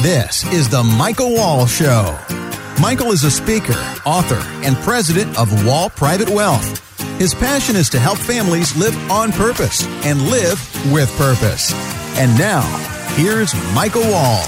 This is the Michael Wall Show. Michael is a speaker, author, and president of Wall Private Wealth. His passion is to help families live on purpose and live with purpose. And now, here's Michael Wall.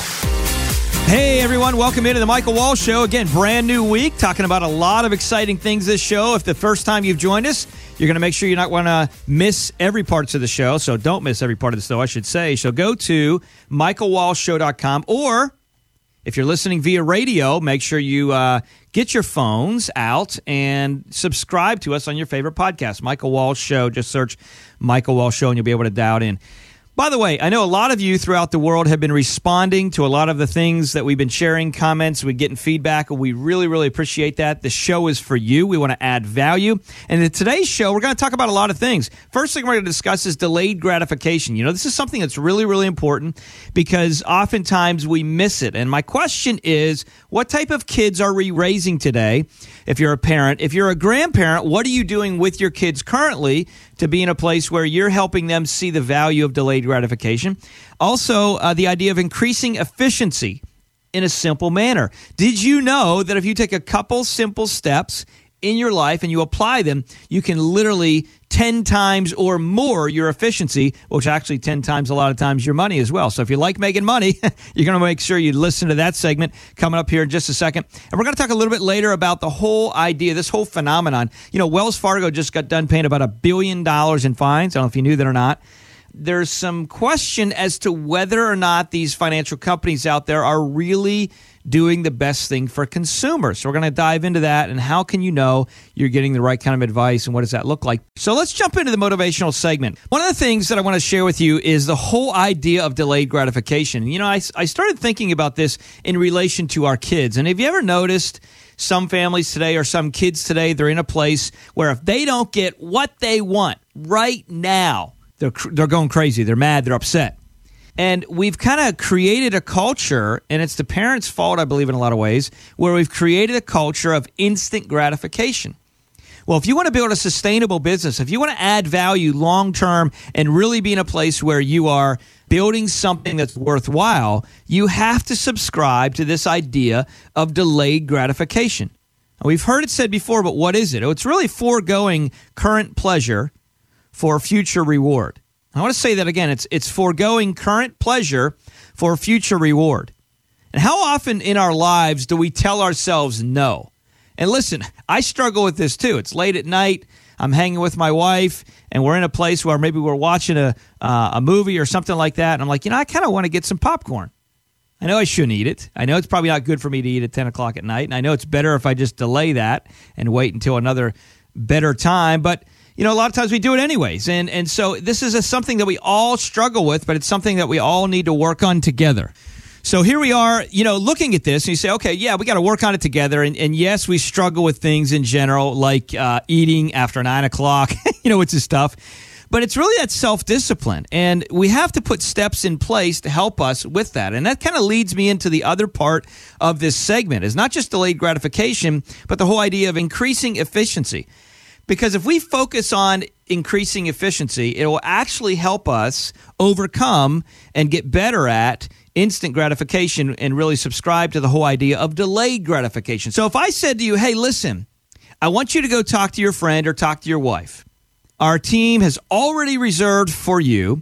Hey, everyone. Welcome into the Michael Wall Show. Again, brand new week, talking about a lot of exciting things this show. If the first time you've joined us, you're going to make sure you're not going to miss every part of the show. So don't miss every part of the show, I should say. So go to michaelwallshow.com, or if you're listening via radio, make sure you get your phones out and subscribe to us on your favorite podcast, Michael Wall Show. Just search Michael Wall Show and you'll be able to dial in. By the way, I know a lot of you throughout the world have been responding to a lot of the things that we've been sharing, comments, we're getting feedback, and we really, really appreciate that. The show is for you. We want to add value. And in today's show, we're going to talk about a lot of things. First thing we're going to discuss is delayed gratification. You know, this is something that's really, really important because oftentimes we miss it. And my question is, what type of kids are we raising today? If you're a parent, if you're a grandparent, what are you doing with your kids currently to be in a place where you're helping them see the value of delayed gratification? Also, the idea of increasing efficiency in a simple manner. Did you know that if you take a couple simple steps in your life and you apply them, you can literally 10 times or more your efficiency, which actually 10 times a lot of times your money as well. So if you like making money, you're going to make sure you listen to that segment coming up here in just a second. And we're going to talk a little bit later about the whole idea, this whole phenomenon. You know, Wells Fargo just got done paying about $1 billion in fines. I don't know if you knew that or not. There's some question as to whether or not these financial companies out there are really doing the best thing for consumers. So we're going to dive into that, and how can you know you're getting the right kind of advice, and what does that look like? So let's jump into the motivational segment. One of the things that I want to share with you is the whole idea of delayed gratification. You know, I started thinking about this in relation to our kids. And have you ever noticed some families today or some kids today, they're in a place where if they don't get what they want right now, they're going crazy. They're mad. They're upset. And we've kind of created a culture, and it's the parents' fault, I believe, in a lot of ways, where we've created a culture of instant gratification. Well, if you want to build a sustainable business, if you want to add value long-term and really be in a place where you are building something that's worthwhile, you have to subscribe to this idea of delayed gratification. Now, we've heard it said before, but what is it? Oh, it's really foregoing current pleasure for future reward. I want to say that again. It's foregoing current pleasure for future reward. And how often in our lives do we tell ourselves no? And listen, I struggle with this too. It's late at night. I'm hanging with my wife, and we're in a place where maybe we're watching a movie or something like that. And I'm like, I kind of want to get some popcorn. I know I shouldn't eat it. I know it's probably not good for me to eat at 10 o'clock at night. And I know it's better if I just delay that and wait until another better time. But you know, a lot of times we do it anyways. And so this is something that we all struggle with, but it's something that we all need to work on together. So here we are, you know, looking at this, and you say, okay, yeah, we got to work on it together. And yes, we struggle with things in general, like eating after 9 o'clock, you know, it's this stuff. But it's really that self-discipline. And we have to put steps in place to help us with that. And that kind of leads me into the other part of this segment. It's not just delayed gratification, but the whole idea of increasing efficiency. Because if we focus on increasing efficiency, it will actually help us overcome and get better at instant gratification and really subscribe to the whole idea of delayed gratification. So if I said to you, hey, listen, I want you to go talk to your friend or talk to your wife. Our team has already reserved for you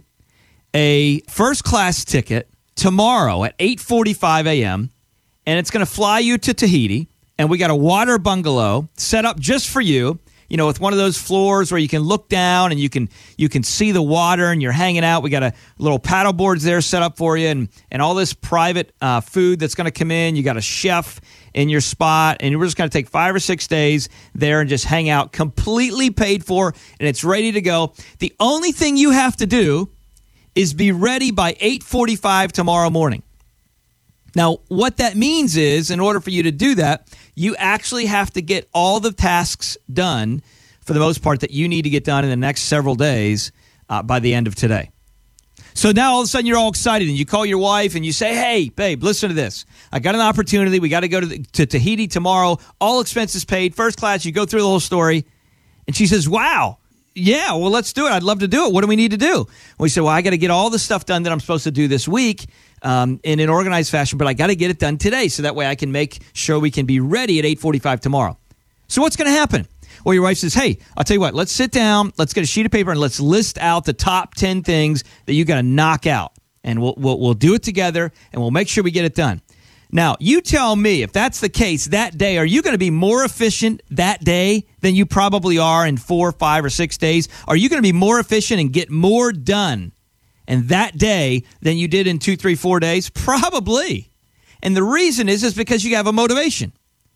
a first-class ticket tomorrow at 8:45 a.m., and it's going to fly you to Tahiti, and we got a water bungalow set up just for you. You know, with one of those floors where you can look down and you can see the water and you're hanging out. We got a little paddle boards there set up for you, and all this private food that's going to come in. You got a chef in your spot, and we're just going to take 5 or 6 days there and just hang out, completely paid for, and it's ready to go. The only thing you have to do is be ready by 8:45 tomorrow morning. Now, what that means is, in order for you to do that, you actually have to get all the tasks done, for the most part, that you need to get done in the next several days by the end of today. So now all of a sudden you're all excited, and you call your wife and you say, hey, babe, listen to this. I got an opportunity. We got to go to Tahiti tomorrow. All expenses paid, first class. You go through the whole story. And she says, wow. Yeah, well, let's do it. I'd love to do it. What do we need to do? We said, well, I got to get all the stuff done that I'm supposed to do this week in an organized fashion, but I got to get it done today so that way I can make sure we can be ready at 8:45 tomorrow. So what's going to happen? Well, your wife says, hey, I'll tell you what, let's sit down, let's get a sheet of paper, and let's list out the top 10 things that you got to knock out. And we'll do it together, and we'll make sure we get it done. Now, you tell me, if that's the case that day, are you going to be more efficient that day than you probably are in 4, 5, or 6 days? Are you going to be more efficient and get more done in that day than you did in 2, 3, 4 days? Probably. And the reason is because you have a motivation.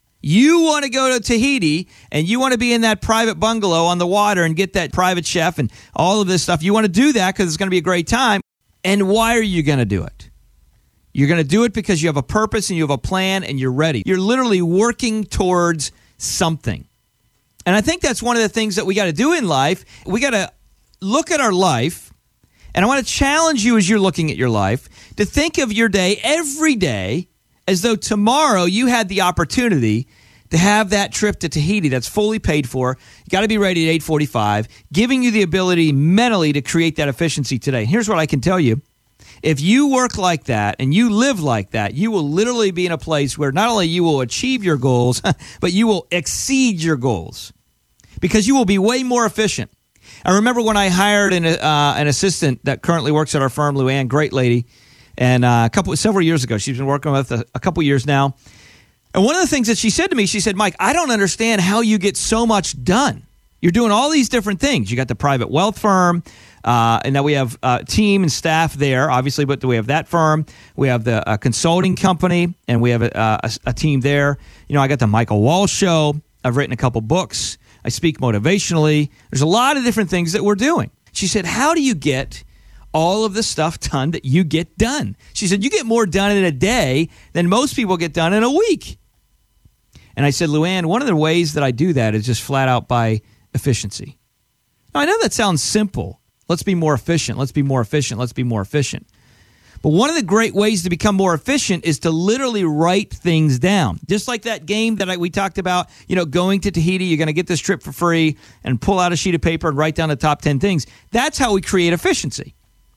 You want to go to Tahiti, and you want to be in that private bungalow on the water and get that private chef and all of this stuff. You want to do that because it's going to be a great time. And why are you going to do it? You're going to do it because you have a purpose and you have a plan and you're ready. You're literally working towards something. And I think that's one of the things that we got to do in life. We got to look at our life, and I want to challenge you as you're looking at your life to think of your day every day as though tomorrow you had the opportunity to have that trip to Tahiti that's fully paid for. You got to be ready at 8:45, giving you the ability mentally to create that efficiency today. Here's what I can tell you. If you work like that and you live like that, you will literally be in a place where not only you will achieve your goals, but you will exceed your goals because you will be way more efficient. I remember when I hired an assistant that currently works at our firm, Luann, great lady, and several years ago. She's been working with us a couple years now. And one of the things that she said to me, she said, Mike, I don't understand how you get so much done. You're doing all these different things. You got the private wealth firm, and now we have team and staff there, obviously, but we have that firm. We have the consulting company, and we have a team there. You know, I got the Michael Walsh Show. I've written a couple books. I speak motivationally. There's a lot of different things that we're doing. She said, how do you get all of the stuff done that you get done? She said, you get more done in a day than most people get done in a week. And I said, Luann, one of the ways that I do that is just flat out by efficiency. Now, I know that sounds simple. Let's be more efficient. Let's be more efficient. Let's be more efficient. But one of the great ways to become more efficient is to literally write things down. Just like that game that we talked about, you know, going to Tahiti, you're going to get this trip for free and pull out a sheet of paper and write down the top 10 things. That's how we create efficiency.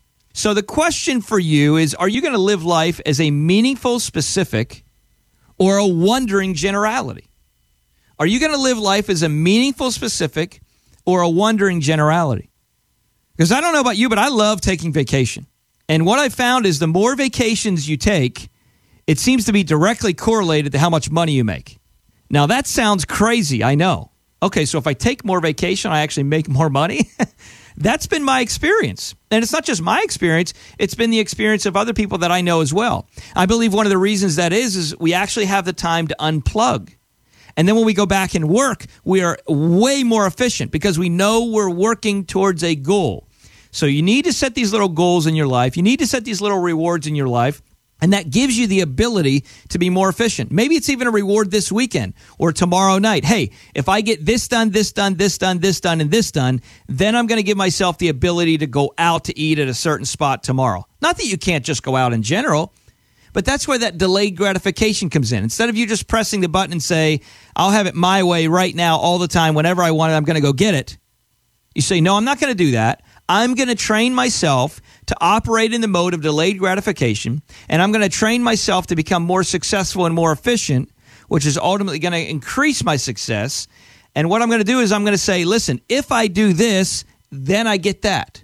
So the question for you is, are you going to live life as a meaningful specific or a wondering generality? Are you going to live life as a meaningful specific or a wondering generality? Because I don't know about you, but I love taking vacation. And what I found is the more vacations you take, it seems to be directly correlated to how much money you make. Now, that sounds crazy, I know. Okay, so if I take more vacation, I actually make more money? That's been my experience. And it's not just my experience, it's been the experience of other people that I know as well. I believe one of the reasons that is we actually have the time to unplug. And then when we go back and work, we are way more efficient because we know we're working towards a goal. So you need to set these little goals in your life. You need to set these little rewards in your life. And that gives you the ability to be more efficient. Maybe it's even a reward this weekend or tomorrow night. Hey, if I get this done, this done, this done, this done, and this done, then I'm going to give myself the ability to go out to eat at a certain spot tomorrow. Not that you can't just go out in general, but that's where that delayed gratification comes in. Instead of you just pressing the button and say, I'll have it my way right now all the time, whenever I want it, I'm going to go get it. You say, no, I'm not going to do that. I'm going to train myself to operate in the mode of delayed gratification, and I'm going to train myself to become more successful and more efficient, which is ultimately going to increase my success. And what I'm going to do is I'm going to say, listen, if I do this, then I get that.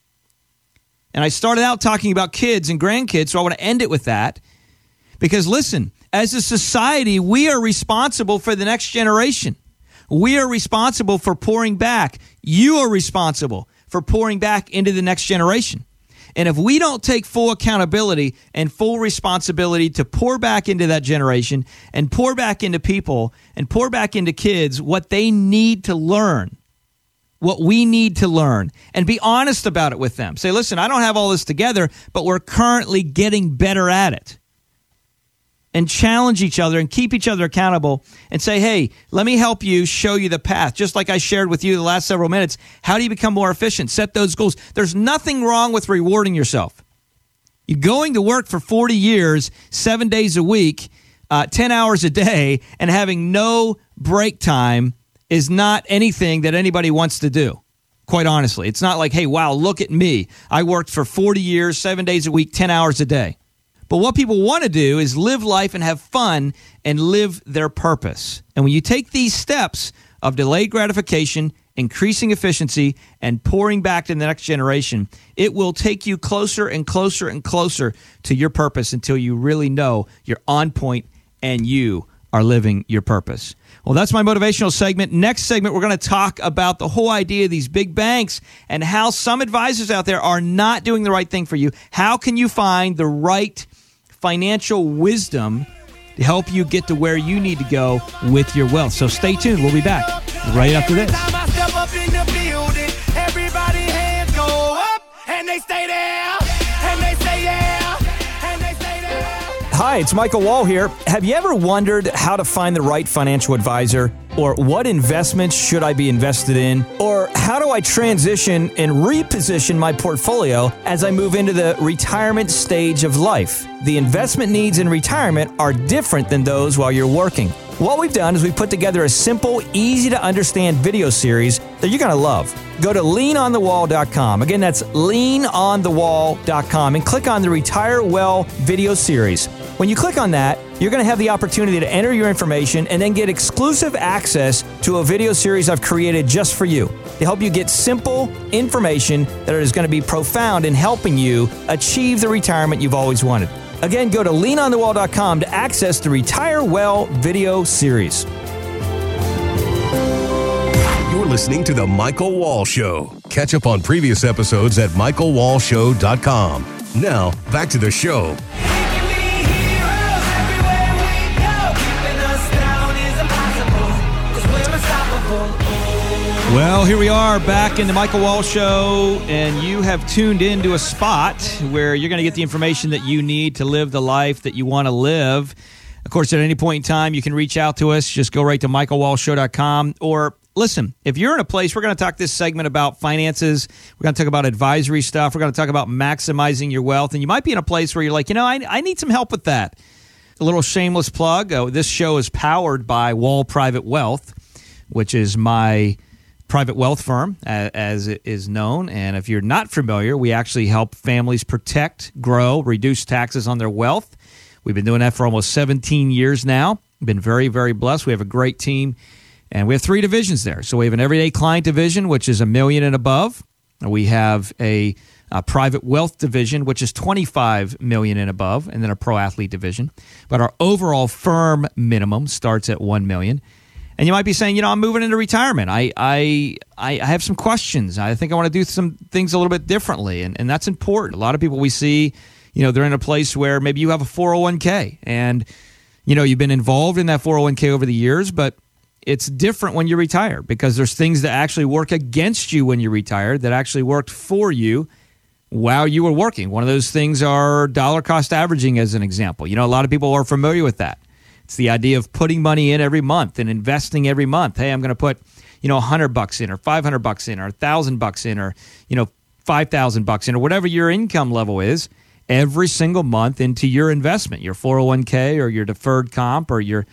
And I started out talking about kids and grandkids, so I want to end it with that. Because listen, as a society, we are responsible for the next generation. We are responsible for pouring back. You are responsible for pouring back into the next generation. And if we don't take full accountability and full responsibility to pour back into that generation and pour back into people and pour back into kids what they need to learn, what we need to learn, and be honest about it with them. Say, listen, I don't have all this together, but we're currently getting better at it. And challenge each other and keep each other accountable and say, hey, let me help you show you the path. Just like I shared with you the last several minutes, how do you become more efficient? Set those goals. There's nothing wrong with rewarding yourself. You're going to work for 40 years, 7 days a week, 10 hours a day, and having no break time is not anything that anybody wants to do, quite honestly. It's not like, hey, wow, look at me. I worked for 40 years, 7 days a week, 10 hours a day. But what people want to do is live life and have fun and live their purpose. And when you take these steps of delayed gratification, increasing efficiency, and pouring back to the next generation, it will take you closer and closer and closer to your purpose until you really know you're on point and you are living your purpose. Well, that's my motivational segment. Next segment, we're going to talk about the whole idea of these big banks and how some advisors out there are not doing the right thing for you. How can you find the right financial wisdom to help you get to where you need to go with your wealth? So stay tuned. We'll be back right after this. Everybody hands go up and they stay there and they say yeah and they stay there. Hi, it's Michael Wall here. Have you ever wondered how to find the right financial advisor? Or what investments should I be invested in? Or how do I transition and reposition my portfolio as I move into the retirement stage of life? The investment needs in retirement are different than those while you're working. What we've done is we've put together a simple, easy-to-understand video series that you're going to love. Go to leanonthewall.com. Again, that's leanonthewall.com and click on the Retire Well video series. When you click on that, you're going to have the opportunity to enter your information and then get exclusive access to a video series I've created just for you to help you get simple information that is going to be profound in helping you achieve the retirement you've always wanted. Again, go to leanonthewall.com to access the Retire Well video series. You're listening to The Michael Wall Show. Catch up on previous episodes at michaelwallshow.com. Now, back to the show. Well, here we are back in the Michael Wall Show, and you have tuned into a spot where you're going to get the information that you need to live the life that you want to live. Of course, at any point in time, you can reach out to us. Just go right to michaelwallshow.com. Or listen, if you're in a place, we're going to talk this segment about finances. We're going to talk about advisory stuff. We're going to talk about maximizing your wealth. And you might be in a place where you're like, I need some help with that. A little shameless plug. This show is powered by Wall Private Wealth, which is my private wealth firm, as it is known. And if you're not familiar, we actually help families protect, grow, reduce taxes on their wealth. We've been doing that for almost 17 years now. Been very, very blessed. We have a great team, and we have 3 divisions there. So we have an everyday client division, which is $1 million and above. We have a private wealth division, which is $25 million and above, and then a pro athlete division. But our overall firm minimum starts at $1 million. And you might be saying, I'm moving into retirement. I have some questions. I think I want to do some things a little bit differently, and that's important. A lot of people we see, they're in a place where maybe you have a 401k, and you've been involved in that 401k over the years, but it's different when you retire because there's things that actually work against you when you retire that actually worked for you while you were working. One of those things are dollar cost averaging, as an example. A lot of people are familiar with that. It's the idea of putting money in every month and investing every month. Hey, I'm going to put, $100 in or $500 in or $1,000 in or, $5,000 in or whatever your income level is every single month into your investment, your 401k or your deferred comp or your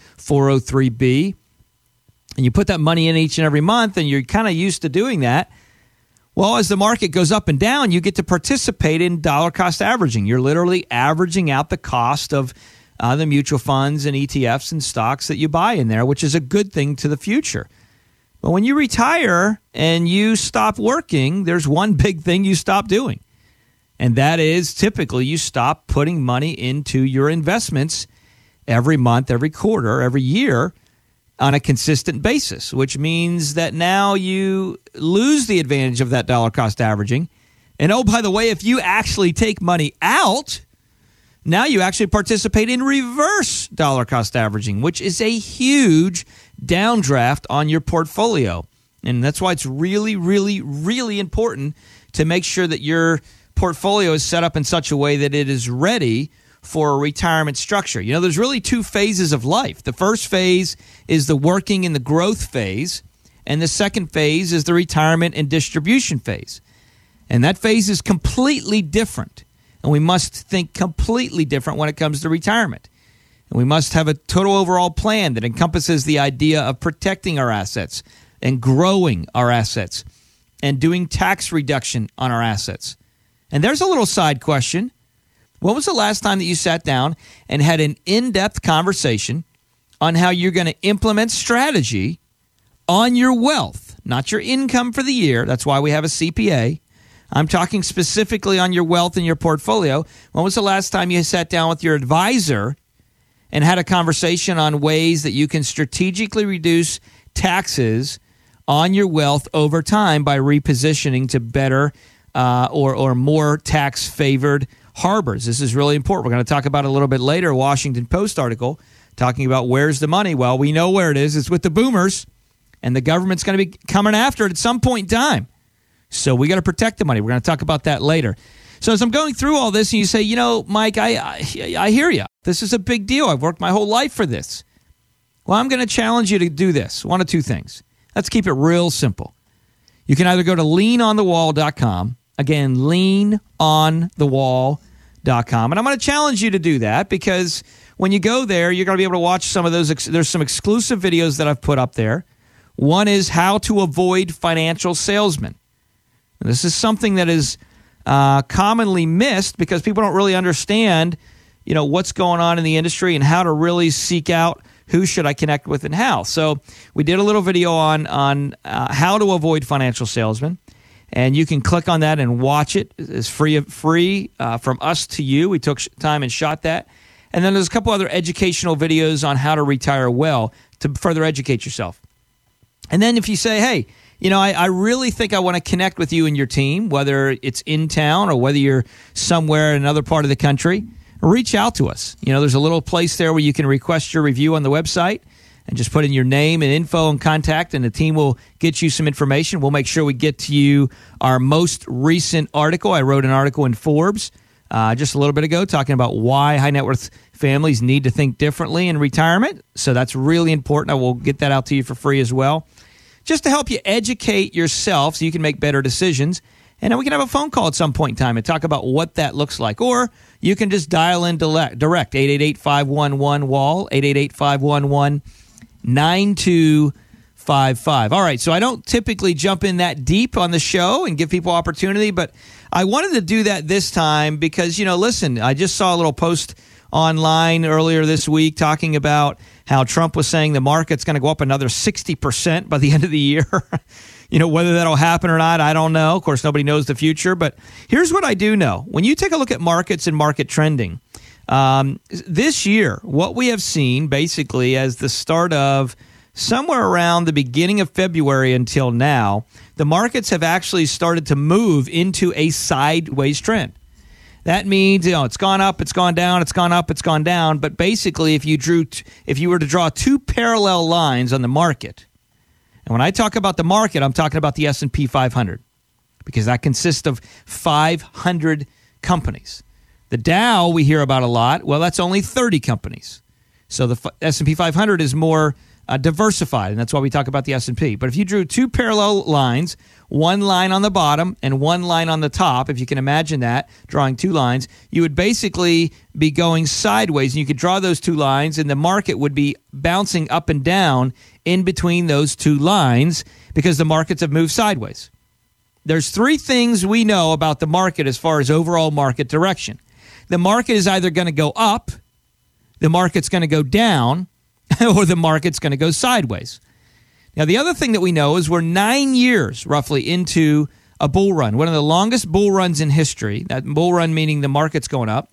403b. And you put that money in each and every month, and you're kind of used to doing that. Well, as the market goes up and down, you get to participate in dollar cost averaging. You're literally averaging out the cost of the mutual funds and ETFs and stocks that you buy in there, which is a good thing to the future. But when you retire and you stop working, there's one big thing you stop doing. And that is typically you stop putting money into your investments every month, every quarter, every year on a consistent basis, which means that now you lose the advantage of that dollar cost averaging. And oh, by the way, if you actually take money out, now you actually participate in reverse dollar cost averaging, which is a huge downdraft on your portfolio. And that's why it's really, really, really important to make sure that your portfolio is set up in such a way that it is ready for a retirement structure. There's really 2 phases of life. The first phase is the working and the growth phase, and the second phase is the retirement and distribution phase. And that phase is completely different. And we must think completely different when it comes to retirement. And we must have a total overall plan that encompasses the idea of protecting our assets and growing our assets and doing tax reduction on our assets. And there's a little side question. When was the last time that you sat down and had an in-depth conversation on how you're going to implement strategy on your wealth, not your income for the year? That's why we have a CPA. I'm talking specifically on your wealth and your portfolio. When was the last time you sat down with your advisor and had a conversation on ways that you can strategically reduce taxes on your wealth over time by repositioning to better or more tax-favored harbors? This is really important. We're going to talk about it a little bit later, a Washington Post article talking about where's the money. Well, we know where it is. It's with the boomers, and the government's going to be coming after it at some point in time. So we got to protect the money. We're going to talk about that later. So as I'm going through all this, and you say, you know, Mike, I hear you. This is a big deal. I've worked my whole life for this. Well, I'm going to challenge you to do this. One of two things. Let's keep it real simple. You can either go to leanonthewall.com. Again, leanonthewall.com. And I'm going to challenge you to do that because when you go there, you're going to be able to watch some of those. There's some exclusive videos that I've put up there. One is how to avoid financial salesmen. And this is something that is commonly missed because people don't really understand, you know, what's going on in the industry and how to really seek out who should I connect with and how. So we did a little video on how to avoid financial salesmen, and you can click on that and watch it. It's free from us to you. We took time and shot that. And then there's a couple other educational videos on how to retire well to further educate yourself. And then if you say, hey, you know, I really think I want to connect with you and your team, whether it's in town or whether you're somewhere in another part of the country, reach out to us. You know, there's a little place there where you can request your review on the website and just put in your name and info and contact, and the team will get you some information. We'll make sure we get to you our most recent article. I wrote an article in Forbes just a little bit ago talking about why high net worth families need to think differently in retirement. So that's really important. I will get that out to you for free as well, just to help you educate yourself so you can make better decisions. And then we can have a phone call at some point in time and talk about what that looks like. Or you can just dial in direct, 888-511-WALL, 888-511-9255. All right, so I don't typically jump in that deep on the show and give people opportunity, but I wanted to do that this time because, you know, listen, I just saw a little post online earlier this week talking about how Trump was saying the market's going to go up another 60% by the end of the year. You know, whether that'll happen or not, I don't know. Of course, nobody knows the future. But here's what I do know. When you take a look at markets and market trending, this year, what we have seen basically as the start of somewhere around the beginning of February until now, the markets have actually started to move into a sideways trend. That means, you know, it's gone up, it's gone down, it's gone up, it's gone down. But basically, if you were to draw two parallel lines on the market, and when I talk about the market, I'm talking about the S&P 500 because that consists of 500 companies. The Dow we hear about a lot. Well, that's only 30 companies. So the S&P 500 is more diversified, and that's why we talk about the S&P. But if you drew two parallel lines, one line on the bottom and one line on the top, if you can imagine that, drawing two lines, you would basically be going sideways, and you could draw those two lines, and the market would be bouncing up and down in between those two lines because the markets have moved sideways. There's three things we know about the market as far as overall market direction. The market is either going to go up, the market's going to go down, or the market's going to go sideways. Now, the other thing that we know is we're 9 years roughly into a bull run, one of the longest bull runs in history, that bull run meaning the market's going up.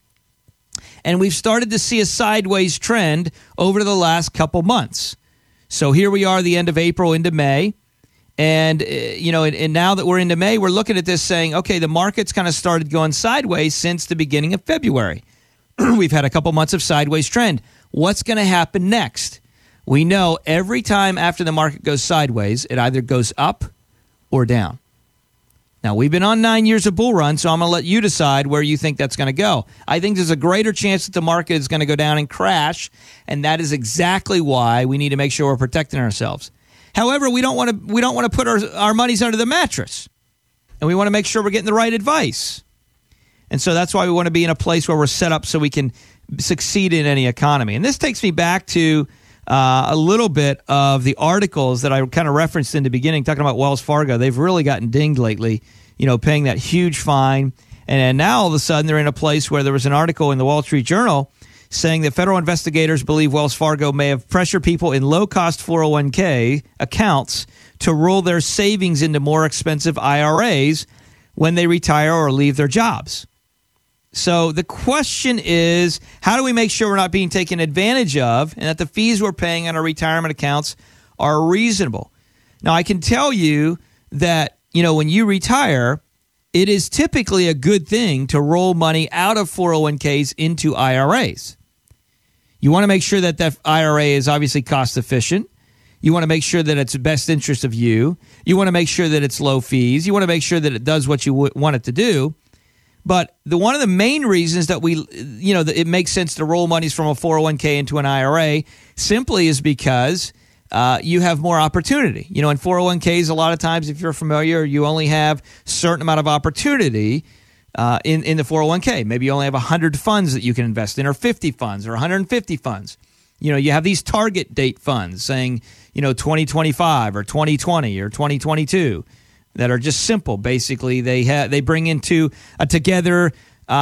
And we've started to see a sideways trend over the last couple months. So here we are, the end of April into May. And, you know, and now that we're into May, we're looking at this saying, okay, the market's kind of started going sideways since the beginning of February. We've had a couple months of sideways trend. What's going to happen next? We know every time after the market goes sideways, it either goes up or down. Now, we've been on 9 years of bull run, so I'm going to let you decide where you think that's going to go. I think there's a greater chance that the market is going to go down and crash, and that is exactly why we need to make sure we're protecting ourselves. However, we don't want to put our monies under the mattress, and we want to make sure we're getting the right advice. And so that's why we want to be in a place where we're set up so we can succeed in any economy. And this takes me back to a little bit of the articles that I kind of referenced in the beginning, talking about Wells Fargo. They've really gotten dinged lately, you know, paying that huge fine. And now all of a sudden they're in a place where there was an article in the Wall Street Journal saying that federal investigators believe Wells Fargo may have pressured people in low-cost 401k accounts to roll their savings into more expensive IRAs when they retire or leave their jobs. So the question is, how do we make sure we're not being taken advantage of and that the fees we're paying on our retirement accounts are reasonable? Now, I can tell you that, when you retire, it is typically a good thing to roll money out of 401ks into IRAs. You want to make sure that that IRA is obviously cost efficient. You want to make sure that it's the best interest of you. You want to make sure that it's low fees. You want to make sure that it does what you want it to do. But one of the main reasons that it makes sense to roll monies from a 401k into an IRA simply is because you have more opportunity. In 401ks, a lot of times, if you're familiar, you only have a certain amount of opportunity in the 401k. Maybe you only have 100 funds that you can invest in, or 50 funds, or 150 funds. You have these target date funds saying, 2025 or 2020 or 2022 that are just simple. Basically, they bring into together,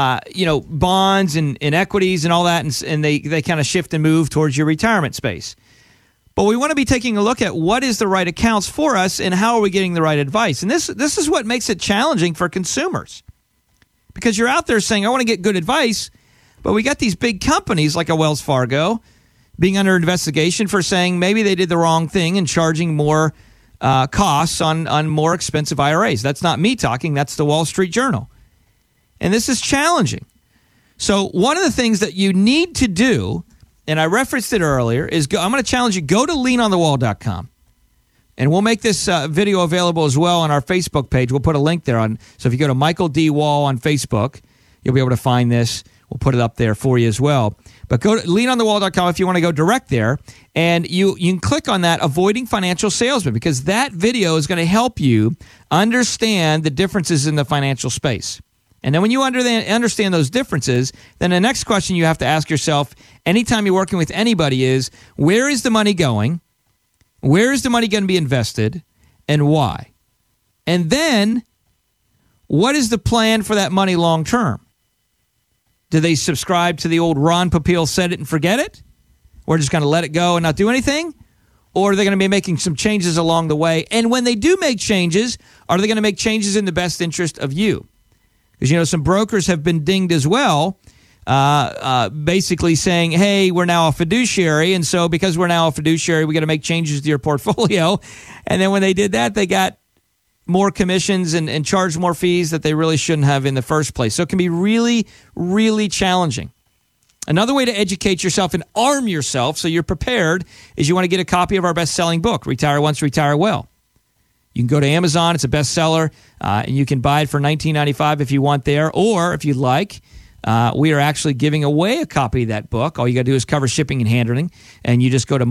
bonds and equities and all that, and they kind of shift and move towards your retirement space. But we want to be taking a look at what is the right accounts for us and how are we getting the right advice. And this is what makes it challenging for consumers, because you're out there saying, I want to get good advice, but we got these big companies like a Wells Fargo being under investigation for saying maybe they did the wrong thing and charging more costs on more expensive IRAs. That's not me talking. That's the Wall Street Journal. And this is challenging. So one of the things that you need to do, and I referenced it earlier, is I'm going to challenge you, go to leanonthewall.com. And we'll make this video available as well on our Facebook page. We'll put a link there on. So if you go to Michael D. Wall on Facebook, you'll be able to find this. We'll put it up there for you as well. But go to leanonthewall.com if you want to go direct there. And you can click on that, Avoiding Financial Salesmen, because that video is going to help you understand the differences in the financial space. And then when you understand those differences, then the next question you have to ask yourself anytime you're working with anybody is, where is the money going? Where is the money going to be invested? And why? And then, what is the plan for that money long term? Do they subscribe to the old Ron Popeil set it and forget it? We're just going to let it go and not do anything? Or are they going to be making some changes along the way? And when they do make changes, are they going to make changes in the best interest of you? Because, some brokers have been dinged as well, basically saying, hey, we're now a fiduciary. And so because we're now a fiduciary, we got to make changes to your portfolio. And then when they did that, they got more commissions and charge more fees that they really shouldn't have in the first place. So it can be really, really challenging. Another way to educate yourself and arm yourself so you're prepared is you want to get a copy of our best-selling book, Retire Once, Retire Well. You can go to Amazon. It's a bestseller, and you can buy it for $19.95 if you want there. Or if you'd like, we are actually giving away a copy of that book. All you got to do is cover shipping and handling, and you just go to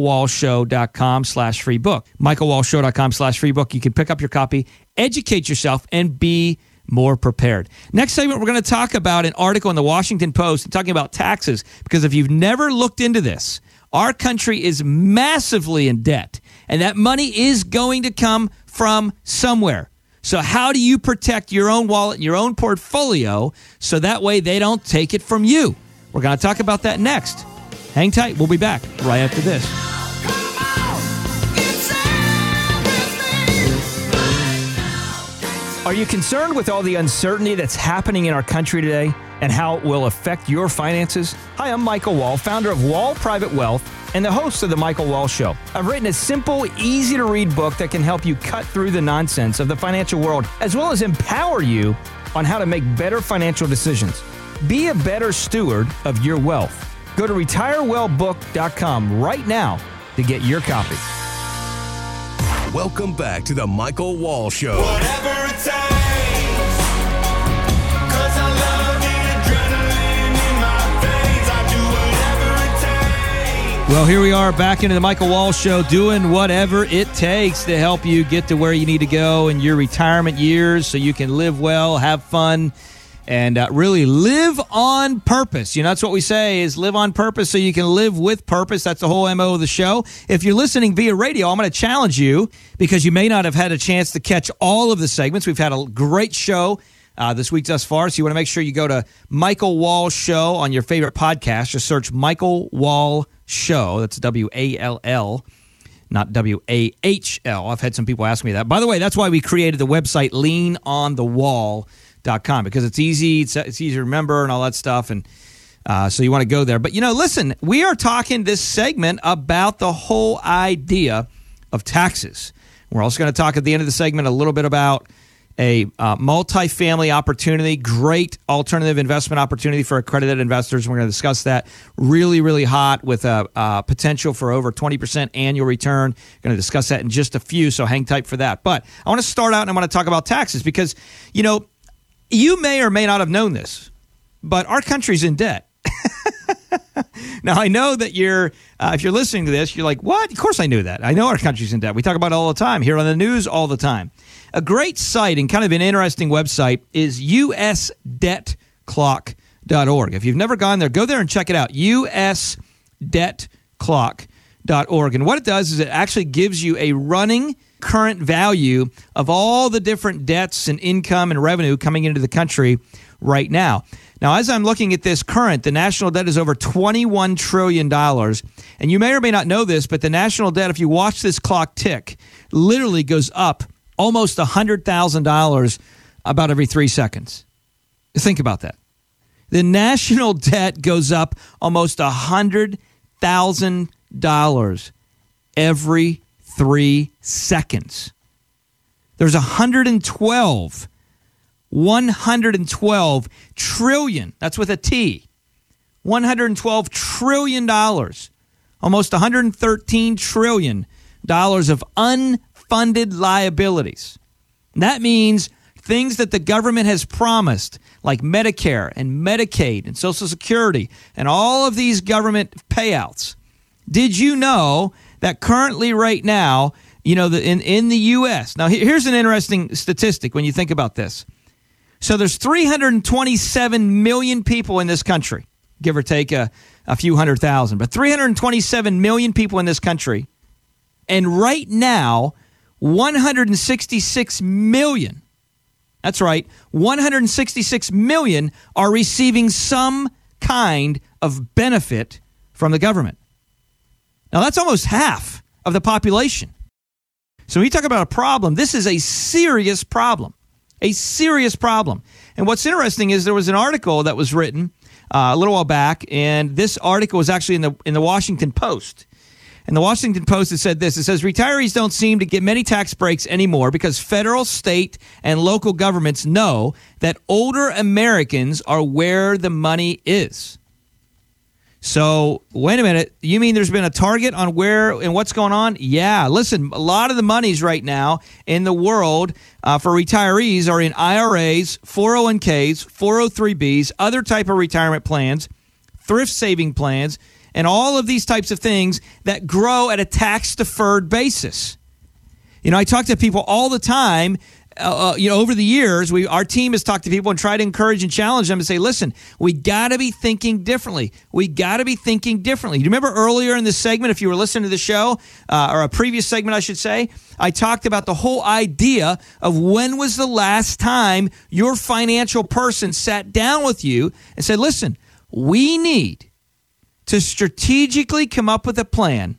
michaelwallshow.com/free book. michaelwallshow.com/free book. You can pick up your copy, educate yourself, and be more prepared. Next segment, we're going to talk about an article in the Washington Post talking about taxes, because if you've never looked into this, our country is massively in debt, and that money is going to come from somewhere. So how do you protect your own wallet and your own portfolio so that way they don't take it from you? We're going to talk about that next. Hang tight. We'll be back right after this. Are you concerned with all the uncertainty that's happening in our country today and how it will affect your finances? Hi, I'm Michael Wall, founder of Wall Private Wealth and the host of The Michael Wall Show. I've written a simple, easy-to-read book that can help you cut through the nonsense of the financial world, as well as empower you on how to make better financial decisions. Be a better steward of your wealth. Go to retirewellbook.com right now to get your copy. Welcome back to the Michael Wall Show. Whatever it takes, 'cause I love the adrenaline in my veins. I do whatever it takes. Well, here we are back into the Michael Wall Show, doing whatever it takes to help you get to where you need to go in your retirement years so you can live well, have fun, and really live on purpose. That's what we say, is live on purpose so you can live with purpose. That's the whole MO of the show. If you're listening via radio, I'm going to challenge you, because you may not have had a chance to catch all of the segments. We've had a great show this week thus far. So you want to make sure you go to Michael Wall Show on your favorite podcast. Just search Michael Wall Show. That's W-A-L-L, not W-A-H-L. I've had some people ask me that. By the way, that's why we created the website leanonthewall.com, because it's easy. It's easy to remember and all that stuff. And so you want to go there. But, listen, we are talking this segment about the whole idea of taxes. We're also going to talk at the end of the segment a little bit about a multifamily opportunity, great alternative investment opportunity for accredited investors. We're going to discuss that really, really hot with a potential for over 20% annual return. Going to discuss that in just a few, so hang tight for that. But I want to start out and I want to talk about taxes because, you may or may not have known this, but our country's in debt. Now, I know that if you're listening to this, you're like, what? Of course I knew that. I know our country's in debt. We talk about it all the time, here on the news all the time. A great site and kind of an interesting website is usdebtclock.org. If you've never gone there, go there and check it out, usdebtclock.org. And what it does is it actually gives you a running current value of all the different debts and income and revenue coming into the country right now. Now, as I'm looking at this the national debt is over $21 trillion. And you may or may not know this, but the national debt, if you watch this clock tick, literally goes up almost $100,000 about every 3 seconds. Think about that. The national debt goes up almost $100,000 every 3 seconds. There's 112 trillion, that's with a T, $112 trillion, almost $113 trillion of unfunded liabilities. That means things that the government has promised, like Medicare and Medicaid and Social Security and all of these government payouts. Did you know that currently right now, in the U.S., now here's an interesting statistic when you think about this. So there's 327 million people in this country, give or take a few 100,000, but 327 million people in this country. And right now, 166 million, that's right, 166 million are receiving some kind of benefit from the government. Now, that's almost half of the population. So when you talk about a problem, this is a serious problem. A serious problem. And what's interesting is there was an article that was written a little while back, and this article was actually in the Washington Post. And the Washington Post has said this. It says, retirees don't seem to get many tax breaks anymore because federal, state, and local governments know that older Americans are where the money is. So, wait a minute. You mean there's been a target on where and what's going on? Yeah. Listen, a lot of the monies right now in the world for retirees are in IRAs, 401ks, 403bs, other type of retirement plans, thrift saving plans, and all of these types of things that grow at a tax-deferred basis. I talk to people all the time. Over the years, our team has talked to people and tried to encourage and challenge them to say, listen, we got to be thinking differently. We got to be thinking differently. Do you remember earlier in this segment, if you were listening to the show, or a previous segment, I should say, I talked about the whole idea of when was the last time your financial person sat down with you and said, listen, we need to strategically come up with a plan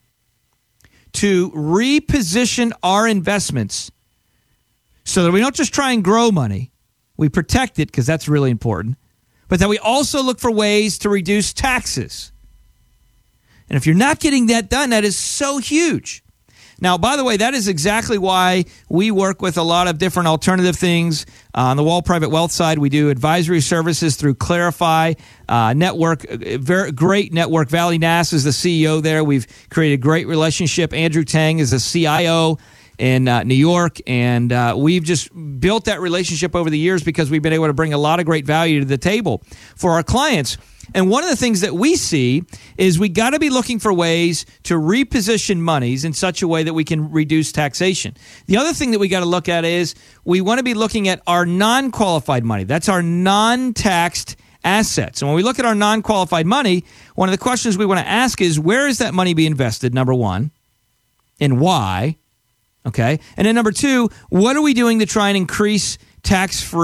to reposition our investments so that we don't just try and grow money, we protect it because that's really important, but that we also look for ways to reduce taxes. And if you're not getting that done, that is so huge. Now, by the way, that is exactly why we work with a lot of different alternative things. On the Wall Private Wealth side, we do advisory services through Clarify Network, very great network. Valley Nass is the CEO there. We've created a great relationship. Andrew Tang is the CIO in New York, and we've just built that relationship over the years because we've been able to bring a lot of great value to the table for our clients. And one of the things that we see is we got to be looking for ways to reposition monies in such a way that we can reduce taxation. The other thing that we got to look at is we want to be looking at our non-qualified money. That's our non-taxed assets. And when we look at our non-qualified money, one of the questions we want to ask is, where is that money being invested, number one, and why? Okay. And then number two, what are we doing to try and increase tax-free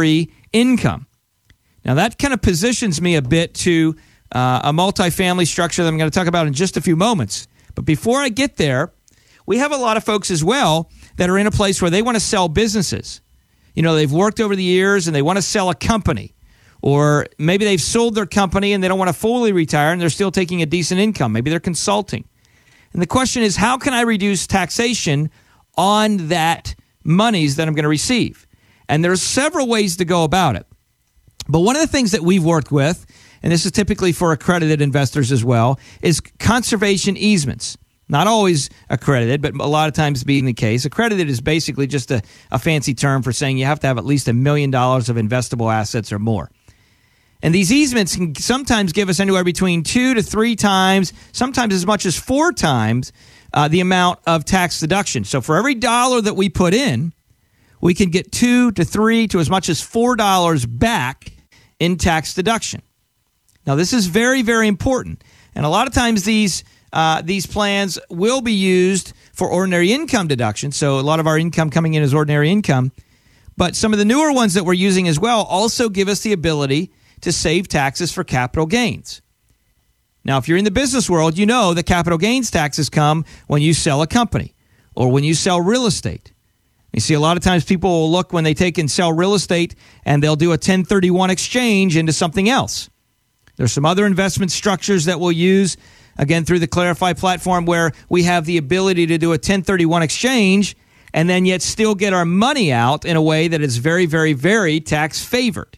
income. Now, that kind of positions me a bit to a multifamily structure that I'm going to talk about in just a few moments. But before I get there, we have a lot of folks as well that are in a place where they want to sell businesses. You know, they've worked over the years and they want to sell a company. Or maybe they've sold their company and they don't want to fully retire and they're still taking a decent income. Maybe they're consulting. And the question is, how can I reduce taxation on that monies that I'm going to receive? And there's several ways to go about it. But one of the things that we've worked with, and this is typically for accredited investors as well, is conservation easements. Not always accredited, but a lot of times being the case. Accredited is basically just a fancy term for saying you have to have at least $1 million of investable assets or more. And these easements can sometimes give us anywhere between 2 to 3 times, sometimes as much as 4 times the amount of tax deduction. So for every dollar that we put in, we can get 2 to 3 to as much as $4 back in tax deduction. Now, this is very, very important. And a lot of times these plans will be used for ordinary income deduction. So a lot of our income coming in is ordinary income. But some of the newer ones that we're using as well also give us the ability to save taxes for capital gains. Now, if you're in the business world, you know that capital gains taxes come when you sell a company or when you sell real estate. You see, a lot of times people will look when they take and sell real estate and they'll do a 1031 exchange into something else. There's some other investment structures that we'll use, again, through the Clarify platform where we have the ability to do a 1031 exchange and then yet still get our money out in a way that is very, very, very tax favored.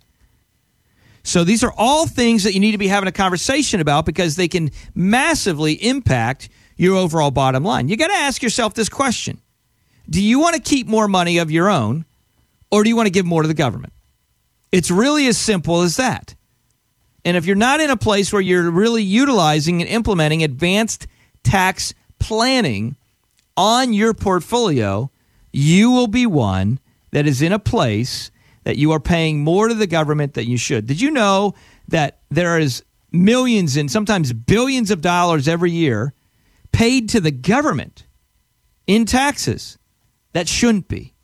So these are all things that you need to be having a conversation about because they can massively impact your overall bottom line. You got to ask yourself this question. Do you want to keep more money of your own or do you want to give more to the government? It's really as simple as that. And if you're not in a place where you're really utilizing and implementing advanced tax planning on your portfolio, you will be one that is in a place that you are paying more to the government than you should. Did you know that there is millions and sometimes billions of dollars every year paid to the government in taxes that shouldn't be?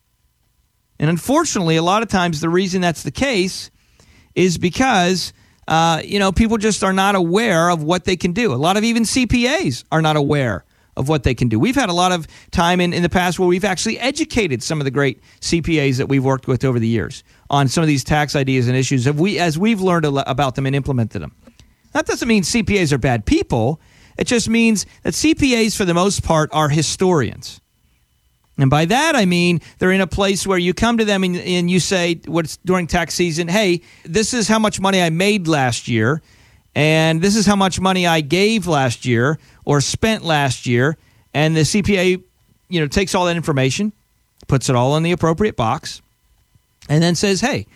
And unfortunately, a lot of times the reason that's the case is because people just are not aware of what they can do. A lot of even CPAs are not aware of what they can do. We've had a lot of time in the past where we've actually educated some of the great CPAs that we've worked with over the years on some of these tax ideas and issues as we've learned about them and implemented them. That doesn't mean CPAs are bad people. It just means that CPAs, for the most part, are historians. And by that, I mean they're in a place where you come to them and you say, during tax season, hey, this is how much money I made last year, and this is how much money I gave last year or spent last year. And the CPA, takes all that information, puts it all in the appropriate box, and then says, hey,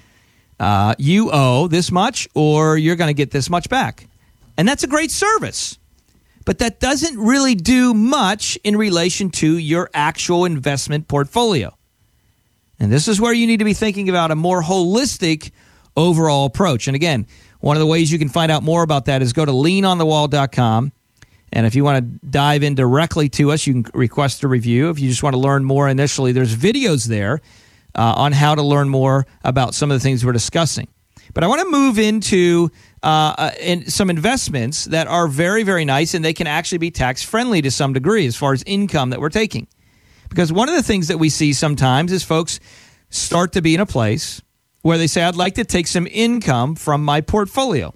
you owe this much or you're going to get this much back. And that's a great service. But that doesn't really do much in relation to your actual investment portfolio. And this is where you need to be thinking about a more holistic overall approach. And again, one of the ways you can find out more about that is go to leanonthewall.com. And if you want to dive in directly to us, you can request a review. If you just want to learn more initially, there's videos there on how to learn more about some of the things we're discussing. But I want to move into some investments that are very, very nice, and they can actually be tax-friendly to some degree as far as income that we're taking. Because one of the things that we see sometimes is folks start to be in a place where they say, I'd like to take some income from my portfolio.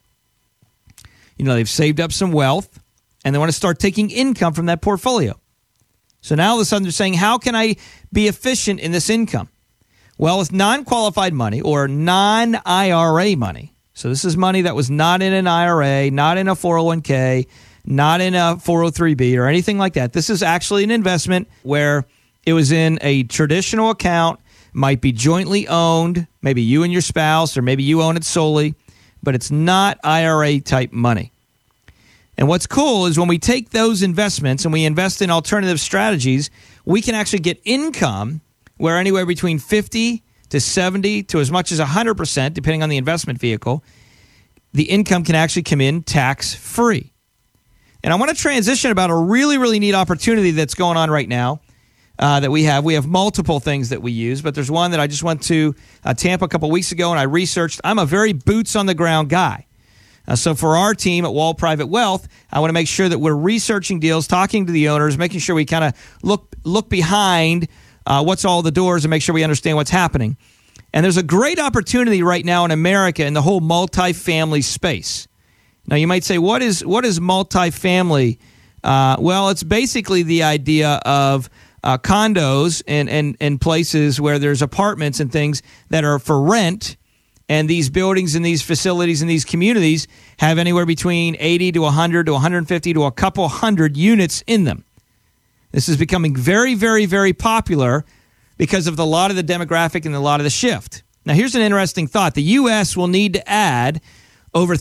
They've saved up some wealth, and they want to start taking income from that portfolio. So now all of a sudden they're saying, how can I be efficient in this income? Well, with non-qualified money or non-IRA money, so this is money that was not in an IRA, not in a 401k, not in a 403b or anything like that. This is actually an investment where it was in a traditional account, might be jointly owned, maybe you and your spouse, or maybe you own it solely, but it's not IRA-type money. And what's cool is when we take those investments and we invest in alternative strategies, we can actually get income where anywhere between 50 to 70 to as much as 100%, depending on the investment vehicle, the income can actually come in tax-free. And I want to transition about a really, really neat opportunity that's going on right now. that we have. We have multiple things that we use, but there's one that I just went to Tampa a couple weeks ago, and I researched. I'm a very boots-on-the-ground guy. So for our team at Wall Private Wealth, I want to make sure that we're researching deals, talking to the owners, making sure we kind of look behind what's all the doors and make sure we understand what's happening. And there's a great opportunity right now in America in the whole multifamily space. Now, you might say, what is multifamily? Well, it's basically the idea of condos and places where there's apartments and things that are for rent, and these buildings and these facilities and these communities have anywhere between 80 to 100 to 150 to a couple hundred units in them. This is becoming very, very, very popular because of a lot of the demographic and a lot of the shift. Now, here's an interesting thought. The U.S. will need to add over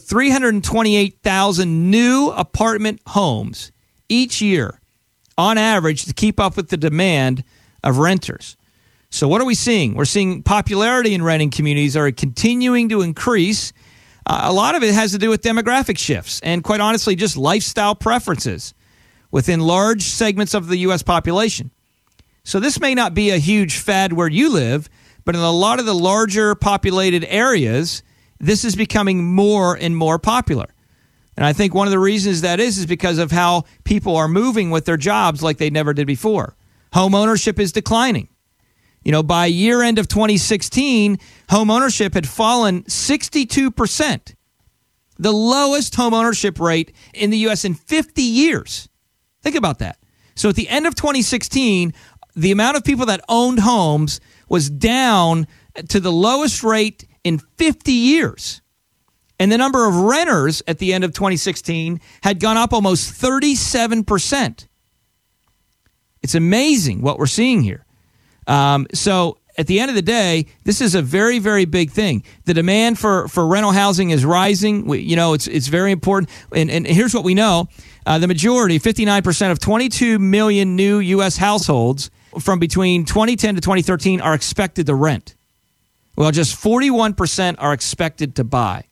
328,000 new apartment homes each year on average to keep up with the demand of renters. So what are we seeing? We're seeing popularity in renting communities are continuing to increase. A lot of it has to do with demographic shifts and, quite honestly, just lifestyle preferences within large segments of the U.S. population. So this may not be a huge fad where you live, but in a lot of the larger populated areas, this is becoming more and more popular. And I think one of the reasons that is because of how people are moving with their jobs like they never did before. Home ownership is declining. By year end of 2016, home ownership had fallen 62%, the lowest home ownership rate in the U.S. in 50 years. Think about that. So at the end of 2016, the amount of people that owned homes was down to the lowest rate in 50 years. And the number of renters at the end of 2016 had gone up almost 37%. It's amazing what we're seeing here. So at the end of the day, this is a very, very big thing. The demand for rental housing is rising. It's very important. And here's what we know. The majority, 59% of 22 million new U.S. households from between 2010 to 2013 are expected to rent. Well, just 41% are expected to buy.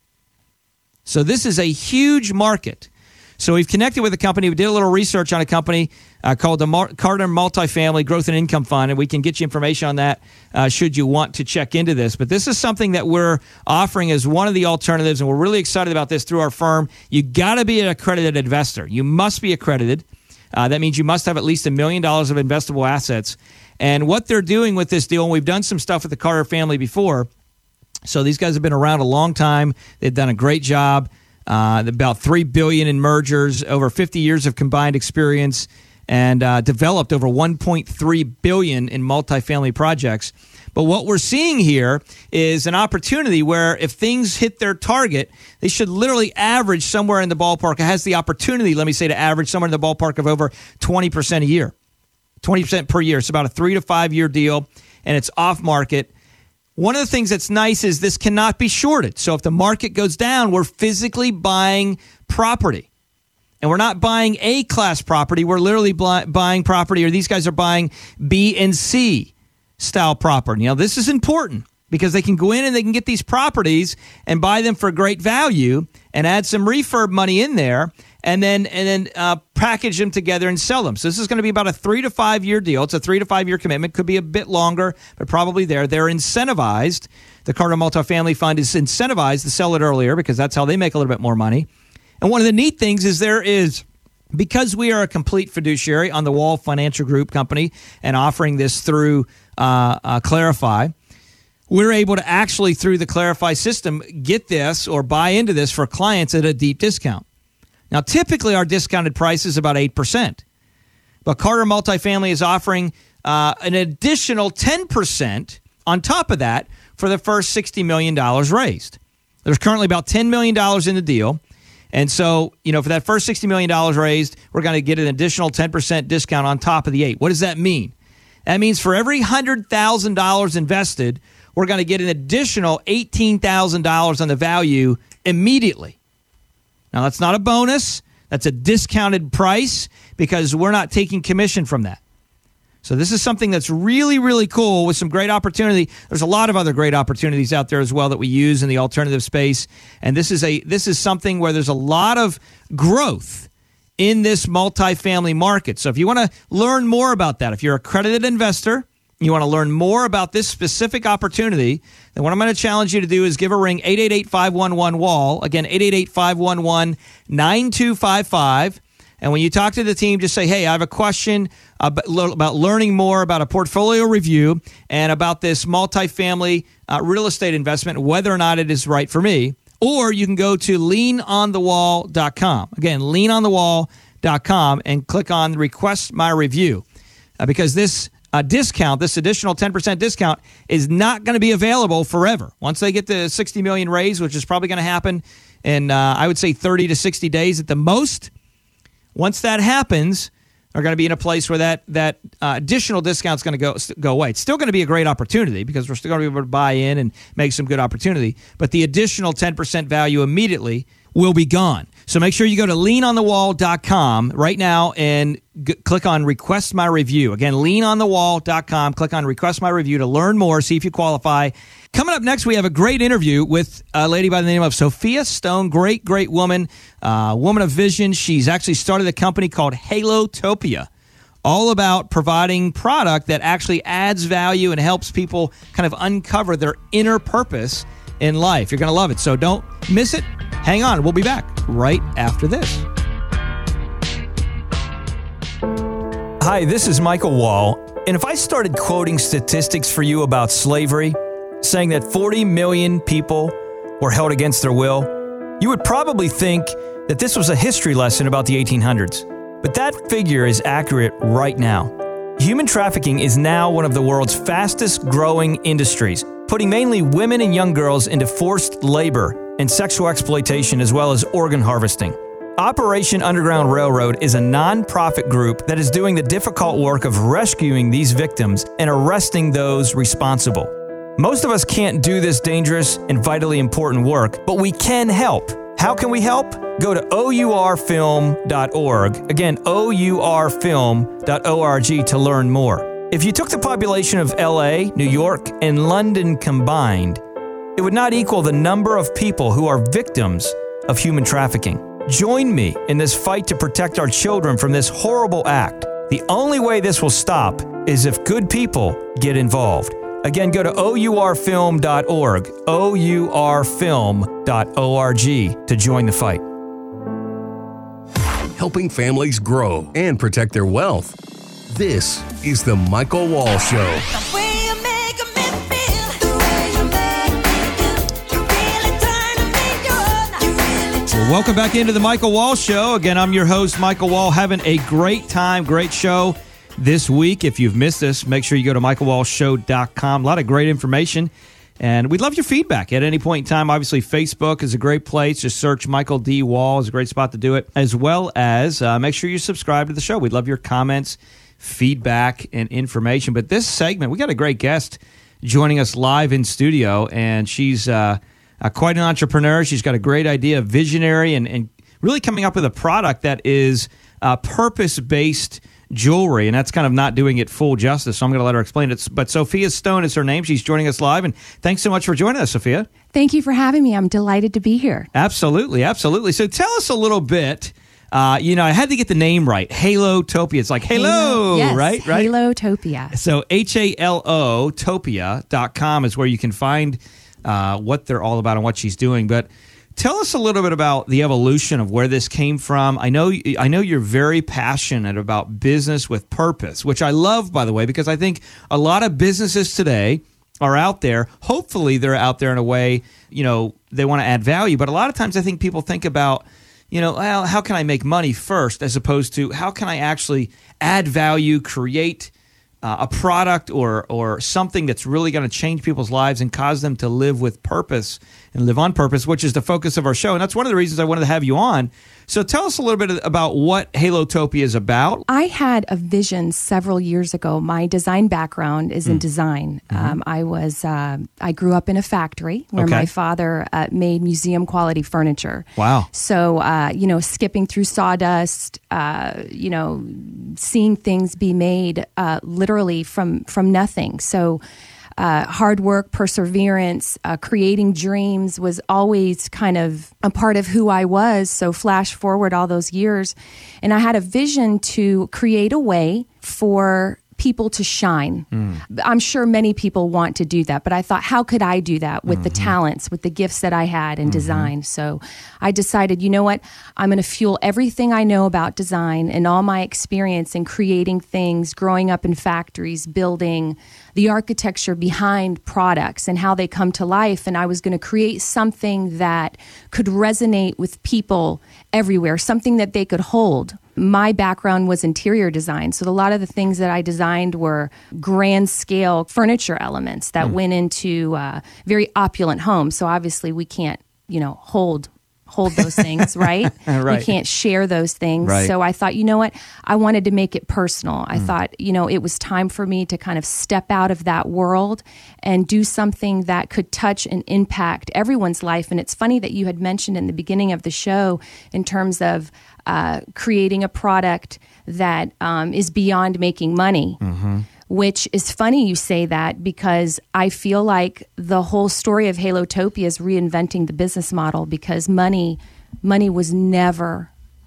So this is a huge market. So we've connected with a company. We did a little research on a company called the Carter Multifamily Growth and Income Fund, and we can get you information on that should you want to check into this. But this is something that we're offering as one of the alternatives, and we're really excited about this through our firm. You got to be an accredited investor. You must be accredited. That means you must have at least $1 million of investable assets. And what they're doing with this deal, and we've done some stuff with the Carter family before, so these guys have been around a long time. They've done a great job. About $3 billion in mergers, over 50 years of combined experience, and developed over $1.3 billion in multifamily projects. But what we're seeing here is an opportunity where if things hit their target, they should literally average somewhere in the ballpark. It has the opportunity, let me say, to average somewhere in the ballpark of over 20% a year, 20% per year. It's about a 3 to 5 year deal, and it's off market. One of the things that's nice is this cannot be shorted. So if the market goes down, we're physically buying property. And we're not buying A-class property. We're literally buying property, or these guys are buying B and C style property. Now, this is important because they can go in and they can get these properties and buy them for great value and add some refurb money in there and then package them together and sell them. So this is going to be about a 3 to 5 year deal. It's a 3 to 5 year commitment. Could be a bit longer, but probably there. They're incentivized. The Carter Multifamily Fund is incentivized to sell it earlier because that's how they make a little bit more money. And one of the neat things is because we are a complete fiduciary on the Wall Financial Group company and offering this through Clarify, we're able to actually, through the Clarify system, get this or buy into this for clients at a deep discount. Now, typically, our discounted price is about 8%. But Carter Multifamily is offering an additional 10% on top of that for the first $60 million raised. There's currently about $10 million in the deal. And so, for that first $60 million raised, we're going to get an additional 10% discount on top of the 8. What does that mean? That means for every $100,000 invested, we're going to get an additional $18,000 on the value immediately. Now, that's not a bonus. That's a discounted price because we're not taking commission from that. So this is something that's really, really cool with some great opportunity. There's a lot of other great opportunities out there as well that we use in the alternative space. And this is something where there's a lot of growth in this multifamily market. So if you want to learn more about that, if you're an accredited investor, you want to learn more about this specific opportunity, then what I'm going to challenge you to do is give a ring, 888-511-WALL. Again, 888-511-9255. And when you talk to the team, just say, hey, I have a question about learning more about a portfolio review and about this multifamily real estate investment, whether or not it is right for me. Or you can go to leanonthewall.com. Again, leanonthewall.com and click on Request My Review. Because this discount, this additional 10% discount, is not going to be available forever. Once they get the $60 million raise, which is probably going to happen in, I would say, 30 to 60 days at the most. Once that happens, they're going to be in a place where that additional discount is going to go away. It's still going to be a great opportunity because we're still going to be able to buy in and make some good opportunity. But the additional 10% value immediately will be gone. So make sure you go to leanonthewall.com right now and click on Request My Review. Again, leanonthewall.com. Click on Request My Review to learn more, see if you qualify. Coming up next, we have a great interview with a lady by the name of Sophia Stone. Great woman, woman of vision. She's actually started a company called Halotopia, all about providing product that actually adds value and helps people kind of uncover their inner purpose in life. You're going to love it, so don't miss it. Hang on. We'll be back right after this. Hi, this is Michael Wall. And if I started quoting statistics for you about slavery, saying that 40 million people were held against their will, you would probably think that this was a history lesson about the 1800s. But that figure is accurate right now. Human trafficking is now one of the world's fastest growing industries, putting mainly women and young girls into forced labor and sexual exploitation as well as organ harvesting. Operation Underground Railroad is a non-profit group that is doing the difficult work of rescuing these victims and arresting those responsible. Most of us can't do this dangerous and vitally important work, but we can help. How can we help? Go to OURfilm.org. Again, OURfilm.org to learn more. If you took the population of LA, New York, and London combined, it would not equal the number of people who are victims of human trafficking. Join me in this fight to protect our children from this horrible act. The only way this will stop is if good people get involved. Again, go to OURfilm.org, OURfilm.org to join the fight. Helping families grow and protect their wealth. This is The Michael Wall Show. Welcome back into the Michael Wall Show. Again, I'm your host, Michael Wall, having a great time, great show this week. If you've missed this, make sure you go to michaelwallshow.com. A lot of great information, and we'd love your feedback at any point in time. Obviously, Facebook is a great place. Just search Michael D. Wall is a great spot to do it, as well as make sure you subscribe to the show. We'd love your comments, feedback, and information. But this segment, we got a great guest joining us live in studio, and she's quite an entrepreneur. She's got a great idea, visionary, and really coming up with a product that is purpose-based jewelry, and that's kind of not doing it full justice, so I'm going to let her explain it. But Sophia Stone is her name. She's joining us live, and thanks so much for joining us, Sophia. Thank you for having me. I'm delighted to be here. Absolutely. So tell us a little bit. I had to get the name right. Halotopia. It's like Halo, yes, right? Halotopia. So HALOtopia.com is where you can find what they're all about and what she's doing. But tell us a little bit about the evolution of where this came from. I know you're very passionate about business with purpose, which I love, by the way, because I think a lot of businesses today are out there. Hopefully they're out there in a way, they want to add value. But a lot of times I think people think about, well, how can I make money first, as opposed to how can I actually add value, create a product or something that's really going to change people's lives and cause them to live with purpose and live on purpose, which is the focus of our show. And that's one of the reasons I wanted to have you on. So tell us a little bit about what Halotopia is about. I had a vision several years ago. My design background is in design. Mm-hmm. I grew up in a factory where my father made museum quality furniture. Wow. So, skipping through sawdust, seeing things be made literally from nothing. So hard work, perseverance, creating dreams was always kind of a part of who I was. So flash forward all those years, and I had a vision to create a way for people to shine. I'm sure many people want to do that, but I thought, how could I do that with the talents, with the gifts that I had in design? So I decided, you know what? I'm going to fuel everything I know about design and all my experience in creating things, growing up in factories, building the architecture behind products and how they come to life. And I was going to create something that could resonate with people everywhere, something that they could hold. My background was interior design, so a lot of the things that I designed were grand scale furniture elements that went into very opulent homes. So obviously we can't, hold those things, right? Right. We can't share those things. Right. So I thought, you know what? I wanted to make it personal. I thought, it was time for me to kind of step out of that world and do something that could touch and impact everyone's life. And it's funny that you had mentioned in the beginning of the show in terms of creating a product that is beyond making money. Which is funny you say that, because I feel like the whole story of Halotopia is reinventing the business model, because money was never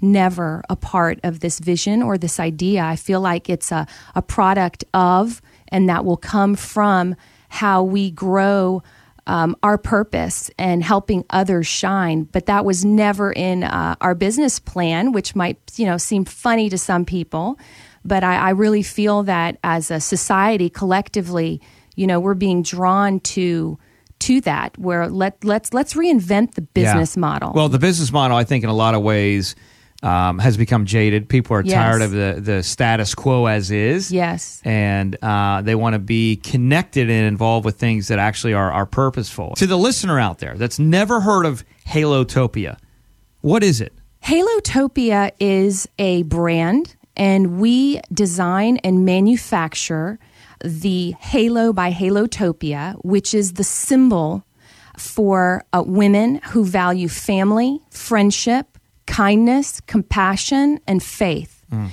a part of this vision or this idea. I feel like it's a product of, and that will come from how we grow our purpose and helping others shine. But that was never in our business plan, which might seem funny to some people. But I really feel that as a society, collectively, we're being drawn to that, where let's reinvent the business model. Well, the business model, I think, in a lot of ways, has become jaded. People are tired of the status quo as is. Yes. And they want to be connected and involved with things that actually are purposeful. To the listener out there that's never heard of Halotopia, what is it? Halotopia is a brand, and we design and manufacture the Halo by Halotopia, which is the symbol for women who value family, friendship, kindness, compassion, and faith.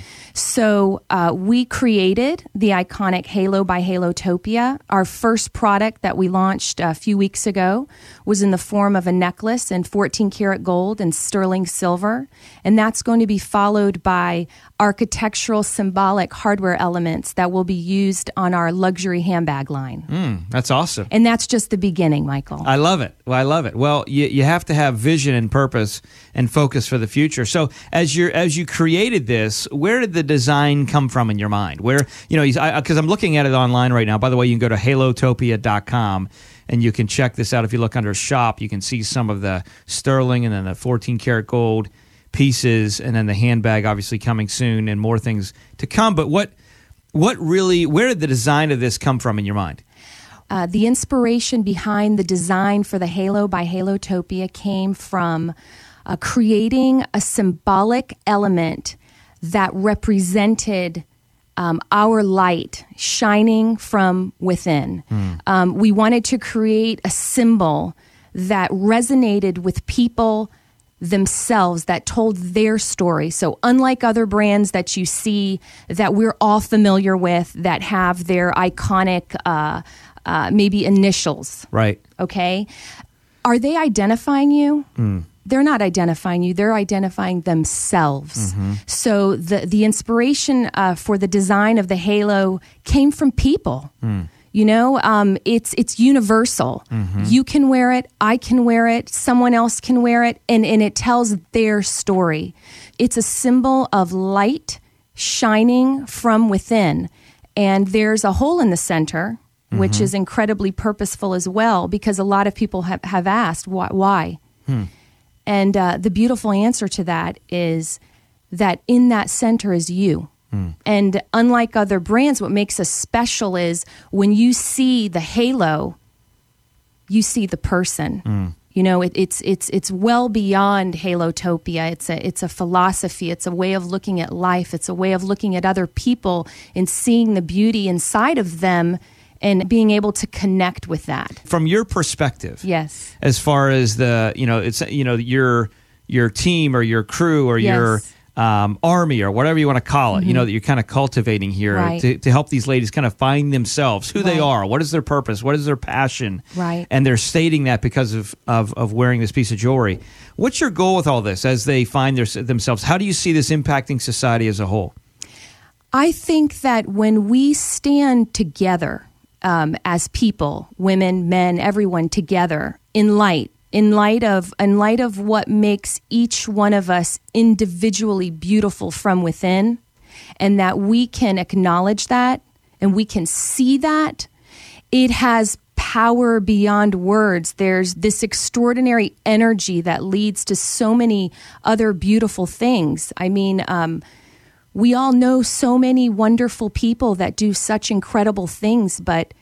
So we created the iconic Halo by Halotopia. Our first product that we launched a few weeks ago was in the form of a necklace in 14 karat gold and sterling silver. And that's going to be followed by architectural symbolic hardware elements that will be used on our luxury handbag line. That's awesome. And that's just the beginning, Michael. I love it. Well, I love it. Well, you have to have vision and purpose and focus for the future. So as you created this, where did the design come from in your mind? Where, because I'm looking at it online right now. By the way, you can go to halotopia.com and you can check this out. If you look under shop, you can see some of the sterling and then the 14 karat gold pieces, and then the handbag obviously coming soon, and more things to come. But where did the design of this come from in your mind? The inspiration behind the design for the Halo by Halotopia came from creating a symbolic element that represented our light shining from within. We wanted to create a symbol that resonated with people themselves, that told their story. So unlike other brands that you see that we're all familiar with that have their iconic maybe initials. Right. Okay. Are they identifying you? They're not identifying you. They're identifying themselves. So the inspiration for the design of the halo came from people. It's universal. You can wear it. I can wear it. Someone else can wear it. And it tells their story. It's a symbol of light shining from within. And there's a hole in the center, which is incredibly purposeful as well, because a lot of people have asked, why? And the beautiful answer to that is that in that center is you. And unlike other brands, what makes us special is when you see the halo, you see the person. It's well beyond Halotopia. It's a philosophy. It's a way of looking at life. It's a way of looking at other people and seeing the beauty inside of them and being able to connect with that. From your perspective, yes. As far as your team or your crew or yes. army or whatever you want to call it, that you're kind of cultivating here Right. to help these ladies kind of find themselves, who they Right. are, what is their purpose, what is their passion. Right. And they're stating that because of wearing this piece of jewelry. What's your goal with all this as they find themselves? How do you see this impacting society as a whole? I think that when we stand together as people, women, men, everyone together in light of what makes each one of us individually beautiful from within, and that we can acknowledge that and we can see that, it has power beyond words. There's this extraordinary energy that leads to so many other beautiful things. I mean, we all know so many wonderful people that do such incredible things, but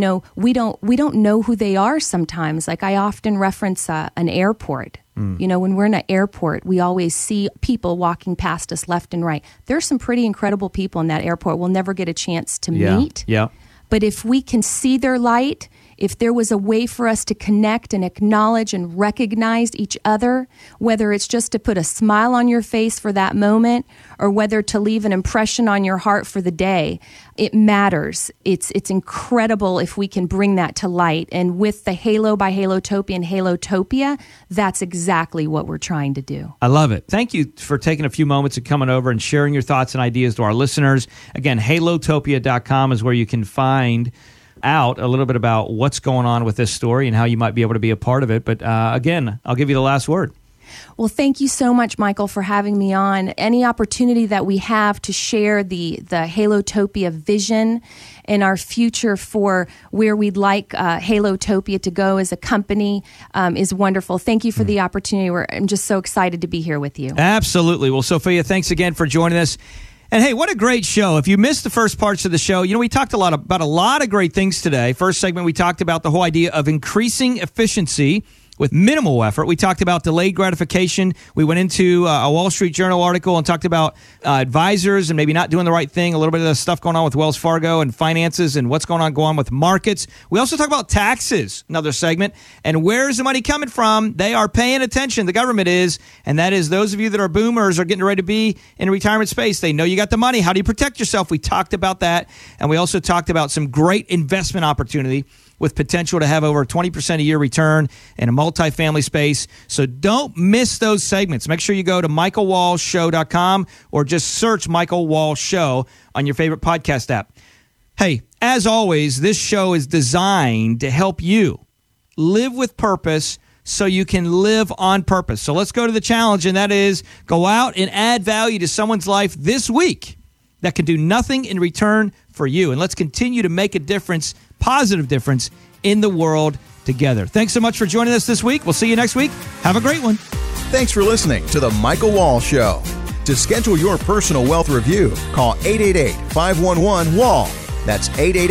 we don't know who they are sometimes. Like, I often reference an airport. When we're in an airport, we always see people walking past us left and right. There's some pretty incredible people in that airport we'll never get a chance to meet. Yeah. But if we can see their light, if there was a way for us to connect and acknowledge and recognize each other, whether it's just to put a smile on your face for that moment or whether to leave an impression on your heart for the day, it matters. It's incredible if we can bring that to light. And with the Halo by Halotopia and Halotopia, that's exactly what we're trying to do. I love it. Thank you for taking a few moments and coming over and sharing your thoughts and ideas to our listeners. Again, halotopia.com is where you can find out a little bit about what's going on with this story and how you might be able to be a part of it. But again, I'll give you the last word. Well, thank you so much, Michael, for having me on. Any opportunity that we have to share the Halotopia vision and our future for where we'd like Halotopia to go as a company is wonderful. Thank you for the opportunity. I'm just so excited to be here with you. Absolutely. Well, Sophia, thanks again for joining us. And hey, what a great show. If you missed the first parts of the show, we talked about a lot of great things today. First segment, we talked about the whole idea of increasing efficiency with minimal effort. We talked about delayed gratification. We went into a Wall Street Journal article and talked about advisors and maybe not doing the right thing, a little bit of the stuff going on with Wells Fargo and finances and what's going on with markets. We also talked about taxes, another segment, and where's the money coming from? They are paying attention. The government is, and that is those of you that are boomers or getting ready to be in retirement space. They know you got the money. How do you protect yourself? We talked about that, and we also talked about some great investment opportunity with potential to have over 20% a year return in a multifamily space. So don't miss those segments. Make sure you go to michaelwalshshow.com or just search Michael Walsh Show on your favorite podcast app. Hey, as always, this show is designed to help you live with purpose so you can live on purpose. So let's go to the challenge, and that is go out and add value to someone's life this week that can do nothing in return for you. And let's continue to make a difference, positive difference in the world together. Thanks so much for joining us this week. We'll see you next week. Have a great one. Thanks for listening to The Michael Wall Show. To schedule your personal wealth review, call 888-511-WALL. That's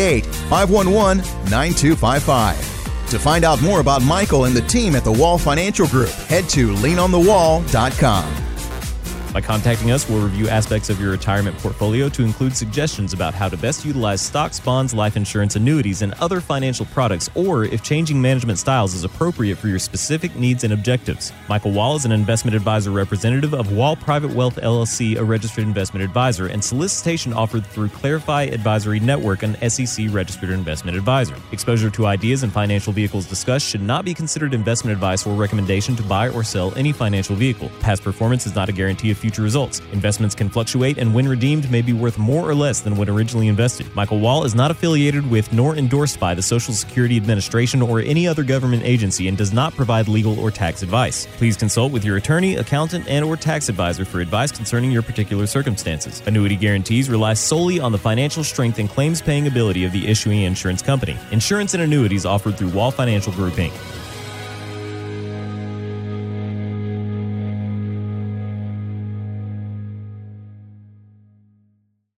888-511-9255. To find out more about Michael and the team at the Wall Financial Group, head to leanonthewall.com. By contacting us, we'll review aspects of your retirement portfolio to include suggestions about how to best utilize stocks, bonds, life insurance, annuities, and other financial products, or if changing management styles is appropriate for your specific needs and objectives. Michael Wall is an investment advisor representative of Wall Private Wealth, LLC, a registered investment advisor, and solicitation offered through Clarify Advisory Network, an SEC registered investment advisor. Exposure to ideas and financial vehicles discussed should not be considered investment advice or recommendation to buy or sell any financial vehicle. Past performance is not a guarantee of future results. Investments can fluctuate and when redeemed may be worth more or less than when originally invested. Michael Wall is not affiliated with nor endorsed by the Social Security Administration or any other government agency and does not provide legal or tax advice. Please consult with your attorney, accountant, and or tax advisor for advice concerning your particular circumstances. Annuity guarantees rely solely on the financial strength and claims paying ability of the issuing insurance company. Insurance and annuities offered through Wall Financial Group, Inc.